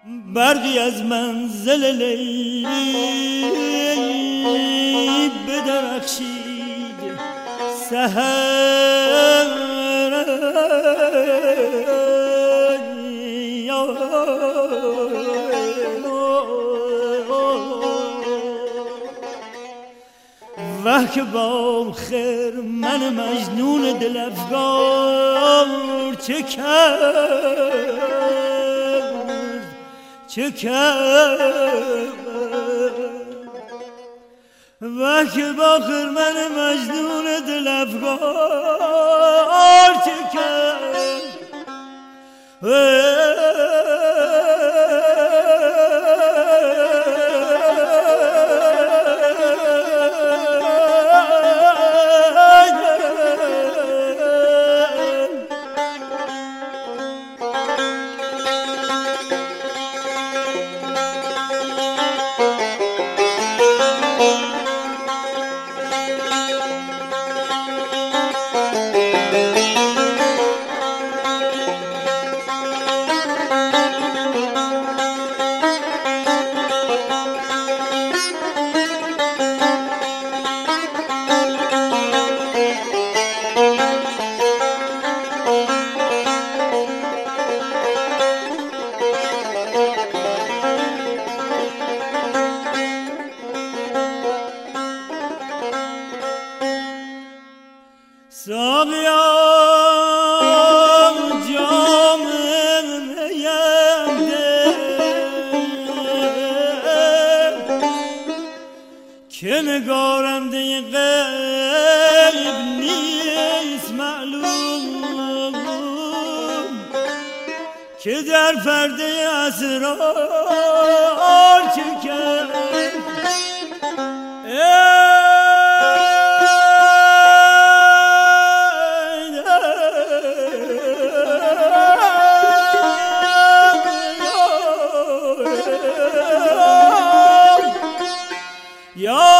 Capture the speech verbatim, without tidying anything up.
برقی از منزل لیلی بدرخشید سحر وه که با خیر من مجنون دل افگار چه کرد چه کرد وه که با خیر من مجنون دل افگار چه کرد ساقیا جام میم ده که نگارنده غیب نیست معلوم که در پرده اسرار چه کرد یا